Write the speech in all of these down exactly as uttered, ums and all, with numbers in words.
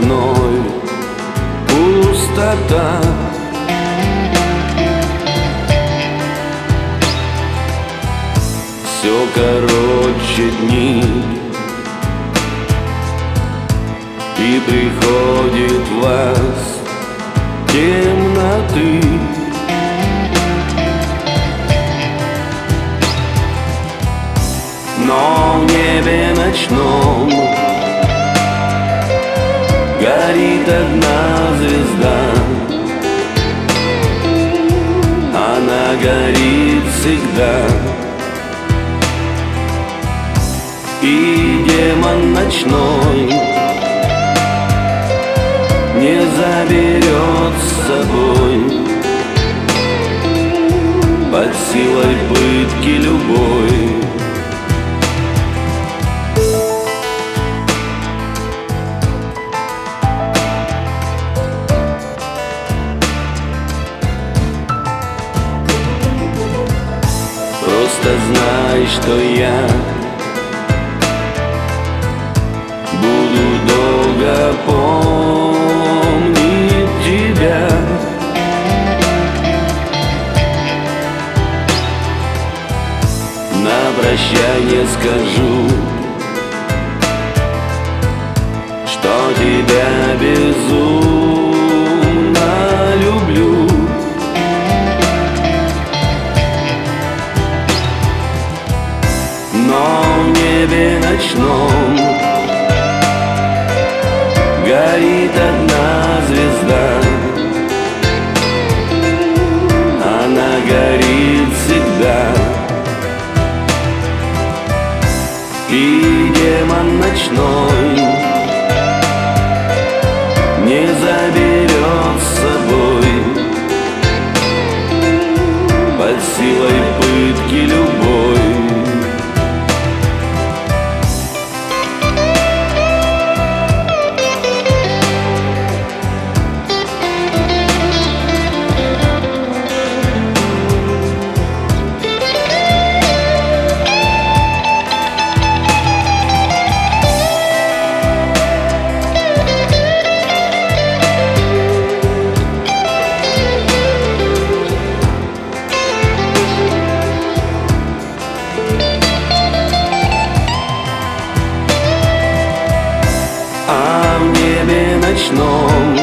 вновь пустота. Все короче дни, и приходит вас темноты. Но в небе ночном горит одна звезда. Она горит всегда. И демон ночной не заберет с собой под силой пытки любой. Просто знай, что я буду долго помнить тебя. На прощание скажу, что тебя безумно люблю. Но в небе ночном горит одна звезда. Она горит всегда. И демон ночной не заберет с собой под силой пытки любой. А в небе ночном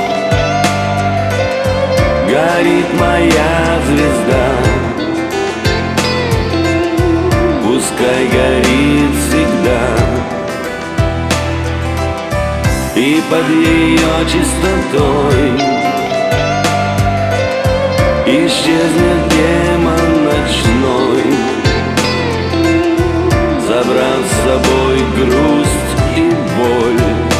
горит моя звезда. Пускай горит всегда. И под ее чистотой исчезнет демон ночной, забрав с собой грусть и боль.